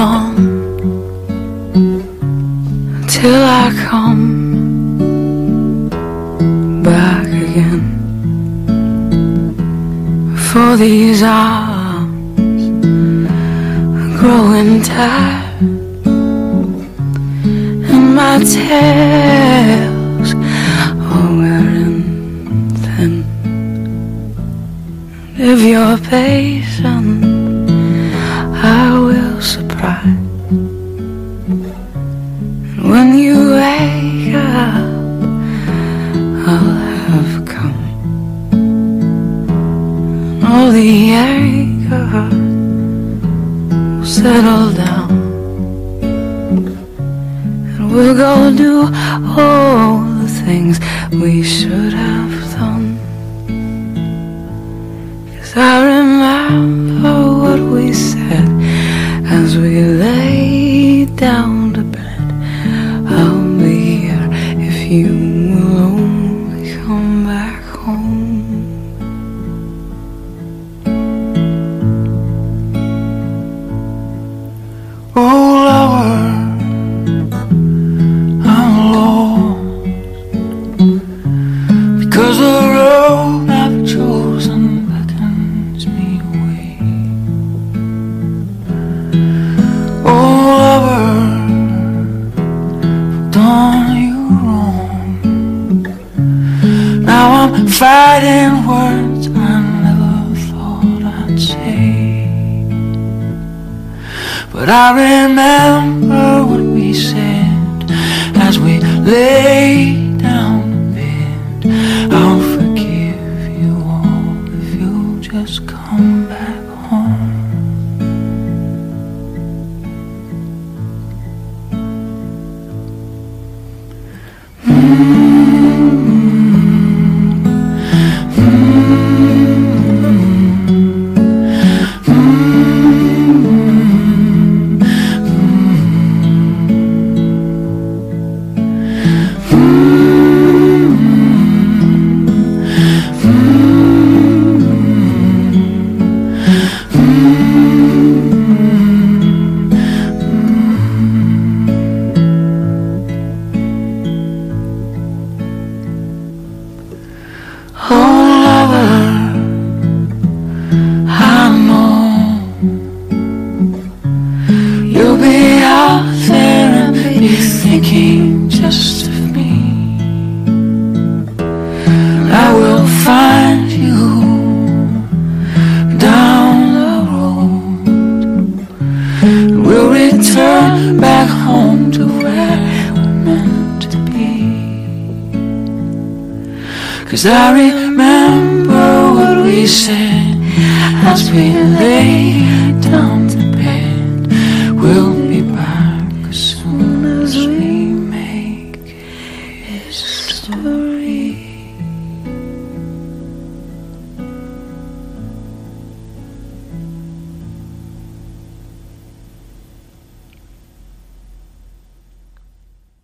on till I come back again. For these arms are growing tired, and my tails are wearing thin. If you're patient, I will surprise. And when you wake up, I'll have come. All the anger will settle down, and we'll go do all the things we should have done. 'Cause I remember what we said as we lay down to bed. I'll be here if you will only come back home. Oh lover, I'm lost, because the road I've chosen beckons me away. Oh lover, I've done you wrong. Now I'm fighting words I never thought I'd say. But I remember what we said as we lay down in bed. I'll forgive you all if you'll just come back home. Oh lover, I know you'll be out there and be thinking just of me. I will find you down the road. We'll return back home to where we're meant to be. 'Cause I remember what we said as we lay down